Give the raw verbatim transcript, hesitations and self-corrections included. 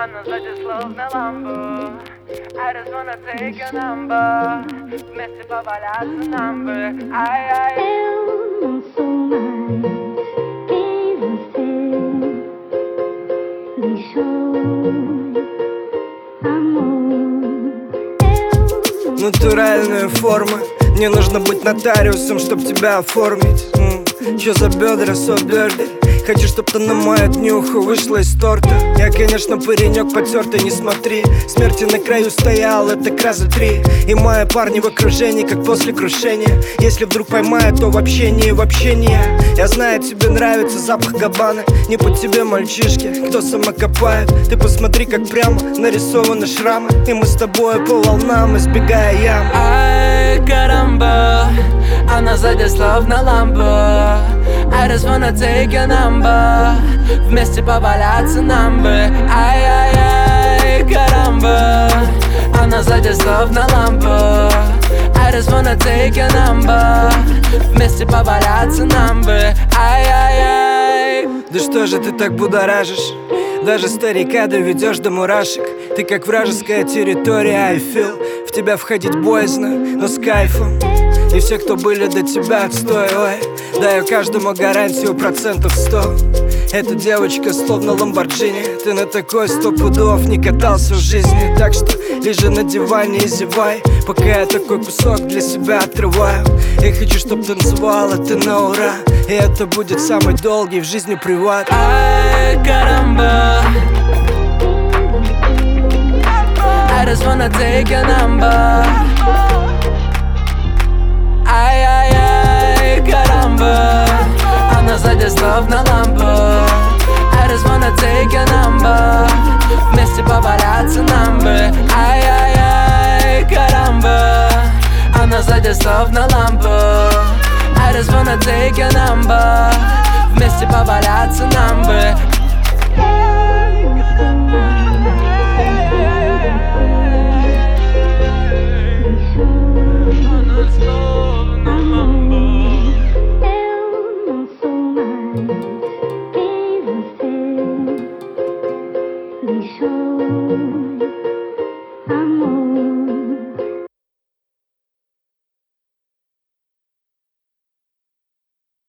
Она сзади словно ламбо. I just wanna take your number. Вместе поваляться нам бы. Ай-ай. Eu não sou mais quem você deixou, amor. Eu não Натуральная форма. Не нужно быть нотариусом, чтоб тебя оформить. М, Чё за бедра, со бедра? Хочу, чтоб ты на мою днюху вышла из торта. Я, конечно, паренек потертый, не смотри. Смерти на краю стоял, это раза три. И мои парни в окружении, как после крушения. Если вдруг поймаю, то вообще не в общении. Я знаю, тебе нравится запах габаны. Не по тебе, мальчишки, кто самокопает. Ты посмотри, как прямо нарисованы шрамы. И мы с тобой по волнам, избегая ям. Ай, карамба, она сзади словно ламбо. I just wanna take your number. Вместе поваляться нам бы. Ай-яй-яй, карамба, она сзади словно ламбо. I just wanna take your number. Вместе поваляться нам бы. Ай-яй-яй. Да что же ты так будоражишь? Даже старика доведешь до мурашек. Ты как вражеская территория, I feel. В тебя входить боязно, но с кайфом. И все, кто были до тебя, отстой, ой. Даю каждому гарантию процентов сто. Эта девочка словно Ламборджини. Ты на такой сто пудов не катался в жизни. Так что лежи на диване и зевай, пока я такой кусок для себя отрываю. Я хочу, чтоб танцевала ты на ура. И это будет самый долгий в жизни приват. Ай, карамба, I just wanna take your number. Ай-яй-яй, карамба, она сзади словно ламбо. I just wanna take your number. Вместе поваляться нам бы. Ай-яй-яй, карамба, она сзади словно ламбо. I just wanna take your number. Вместе поваляться нам бы. deixou.